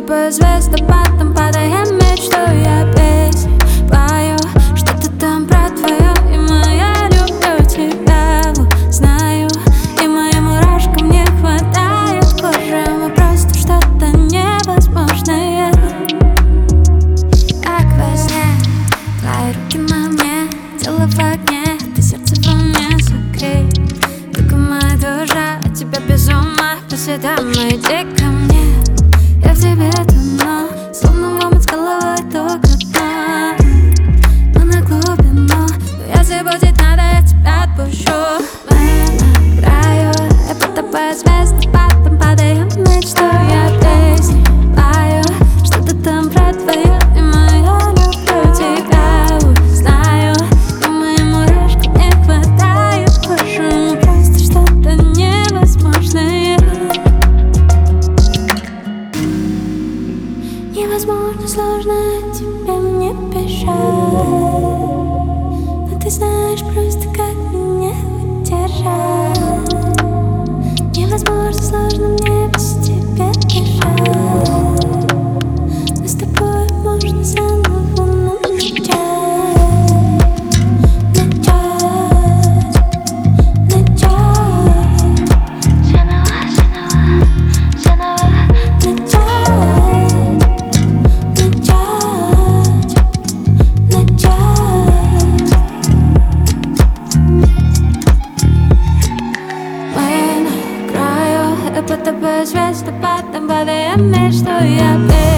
тобой звездопадом падаем, мечту я песню пою. Что-то там про твое и моя, люблю тебя, знаю. И моим мурашкам не хватает кожи, мы просто что-то невозможное. Как во сне, твои руки на мне, тело в огне, ты сердце во мне согрей. Только моя душа от тебя без ума, по следам иди ко мне. Я в тебе тону, словно в омут с головой только дна. Но на глубину, но если будет надо, я тебя отпущу. Мы на краю, и под тобой звездопадом падаем, мечту я песню пою. Что-то там про твое и мое, люблю тебя, знаю. И моим мурашкам не хватает кожи, просто что-то невозможное. Невозможно, сложно тебе мне бежать, но ты знаешь просто, как меня удержать. Невозможно, сложно мне без тебя дышать, но с тобой можно заново начать. Под тобой звездопадом падаем, мечту я песню.